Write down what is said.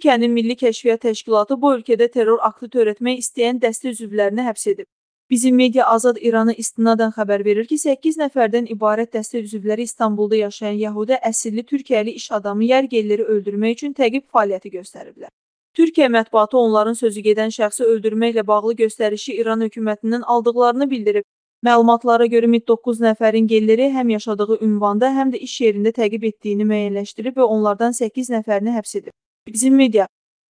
Türkiyənin Milli Kəşfiyyat Təşkilatı bu ölkədə terror aktı törətmək istəyən dəstə üzvlərini həbs edib. Bizim media Azad İranı istinadən xəbər verir ki, 8 nəfərdən ibarət dəstə üzvləri İstanbulda yaşayan Yəhudi əsilli Türkiyəli iş adamı Yergelleri öldürmək üçün təqib fəaliyyəti göstəriblər. Türkiyə mətbuatı onların sözü gedən şəxsi öldürməklə bağlı göstərişi İran hökumətindən aldıqlarını bildirib. Məlumatlara görə MİT 9 nəfərin Gelleri həm yaşadığı ünvanda, həm də iş yerində təqib etdiyini müəyyənləşdirib və onlardan 8 nəfərini həbs edib. Bizim media